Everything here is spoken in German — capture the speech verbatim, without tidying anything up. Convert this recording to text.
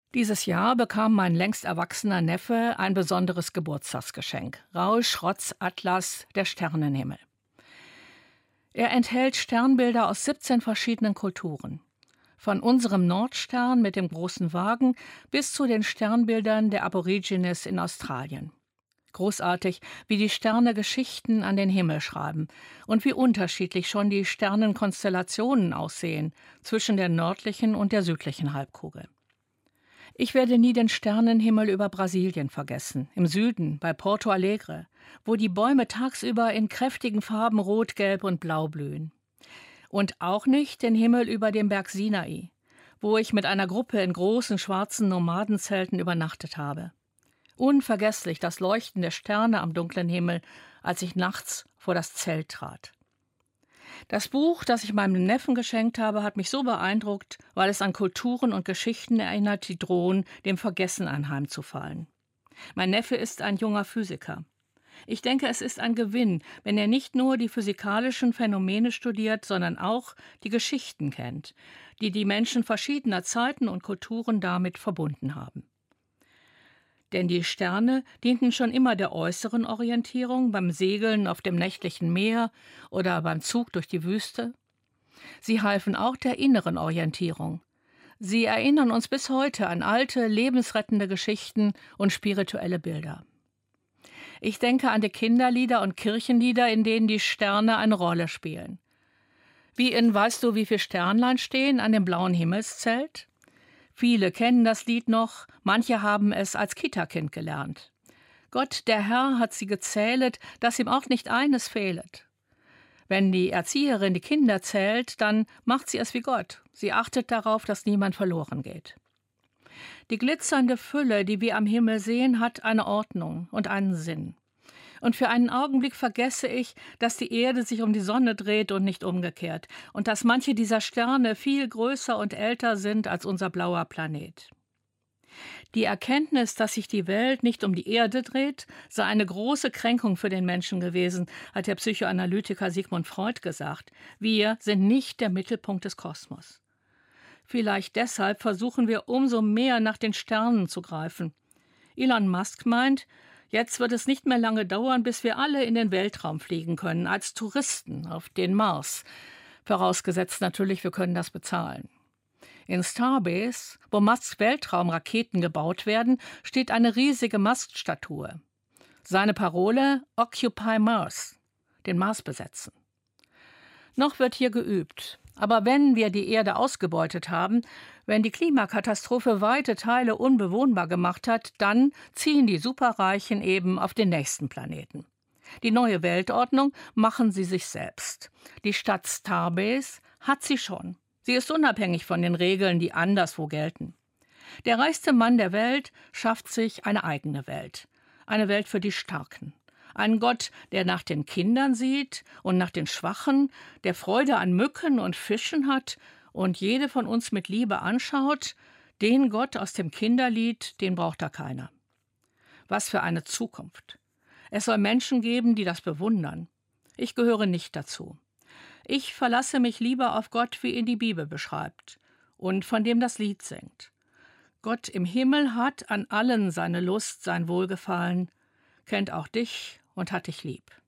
Dieses Jahr bekam mein längst erwachsener Neffe ein besonderes Geburtstagsgeschenk. Rausch Rotz Atlas, der Sternenhimmel. Er enthält Sternbilder aus siebzehn verschiedenen Kulturen. Von unserem Nordstern mit dem großen Wagen bis zu den Sternbildern der Aborigines in Australien. Großartig, wie die Sterne Geschichten an den Himmel schreiben und wie unterschiedlich schon die Sternenkonstellationen aussehen zwischen der nördlichen und der südlichen Halbkugel. Ich werde nie den Sternenhimmel über Brasilien vergessen, im Süden bei Porto Alegre, wo die Bäume tagsüber in kräftigen Farben Rot, Gelb und Blau blühen. Und auch nicht den Himmel über dem Berg Sinai, wo ich mit einer Gruppe in großen schwarzen Nomadenzelten übernachtet habe. Unvergesslich das Leuchten der Sterne am dunklen Himmel, als ich nachts vor das Zelt trat. Das Buch, das ich meinem Neffen geschenkt habe, hat mich so beeindruckt, weil es an Kulturen und Geschichten erinnert, die drohen, dem Vergessen anheimzufallen. Mein Neffe ist ein junger Physiker. Ich denke, es ist ein Gewinn, wenn er nicht nur die physikalischen Phänomene studiert, sondern auch die Geschichten kennt, die die Menschen verschiedener Zeiten und Kulturen damit verbunden haben. Denn die Sterne dienten schon immer der äußeren Orientierung beim Segeln auf dem nächtlichen Meer oder beim Zug durch die Wüste. Sie halfen auch der inneren Orientierung. Sie erinnern uns bis heute an alte, lebensrettende Geschichten und spirituelle Bilder. Ich denke an die Kinderlieder und Kirchenlieder, in denen die Sterne eine Rolle spielen. Wie in Weißt du, wie viele Sternlein stehen an dem blauen Himmelszelt? Viele kennen das Lied noch, manche haben es als Kita-Kind gelernt. Gott, der Herr, hat sie gezählet, dass ihm auch nicht eines fehlet. Wenn die Erzieherin die Kinder zählt, dann macht sie es wie Gott. Sie achtet darauf, dass niemand verloren geht. Die glitzernde Fülle, die wir am Himmel sehen, hat eine Ordnung und einen Sinn. Und für einen Augenblick vergesse ich, dass die Erde sich um die Sonne dreht und nicht umgekehrt und dass manche dieser Sterne viel größer und älter sind als unser blauer Planet. Die Erkenntnis, dass sich die Welt nicht um die Erde dreht, sei eine große Kränkung für den Menschen gewesen, hat der Psychoanalytiker Sigmund Freud gesagt. Wir sind nicht der Mittelpunkt des Kosmos. Vielleicht deshalb versuchen wir umso mehr nach den Sternen zu greifen. Elon Musk meint, jetzt wird es nicht mehr lange dauern, bis wir alle in den Weltraum fliegen können, als Touristen auf den Mars. Vorausgesetzt natürlich, wir können das bezahlen. In Starbase, wo Musks Weltraumraketen gebaut werden, steht eine riesige Maststatue. Seine Parole: Occupy Mars, den Mars besetzen. Noch wird hier geübt. Aber wenn wir die Erde ausgebeutet haben, wenn die Klimakatastrophe weite Teile unbewohnbar gemacht hat, dann ziehen die Superreichen eben auf den nächsten Planeten. Die neue Weltordnung machen sie sich selbst. Die Stadt Starbase hat sie schon. Sie ist unabhängig von den Regeln, die anderswo gelten. Der reichste Mann der Welt schafft sich eine eigene Welt. Eine Welt für die Starken. Ein Gott, der nach den Kindern sieht und nach den Schwachen, der Freude an Mücken und Fischen hat und jede von uns mit Liebe anschaut, den Gott aus dem Kinderlied, den braucht da keiner. Was für eine Zukunft. Es soll Menschen geben, die das bewundern. Ich gehöre nicht dazu. Ich verlasse mich lieber auf Gott, wie ihn die Bibel beschreibt und von dem das Lied singt. Gott im Himmel hat an allen seine Lust, sein Wohlgefallen, kennt auch dich und hat dich lieb.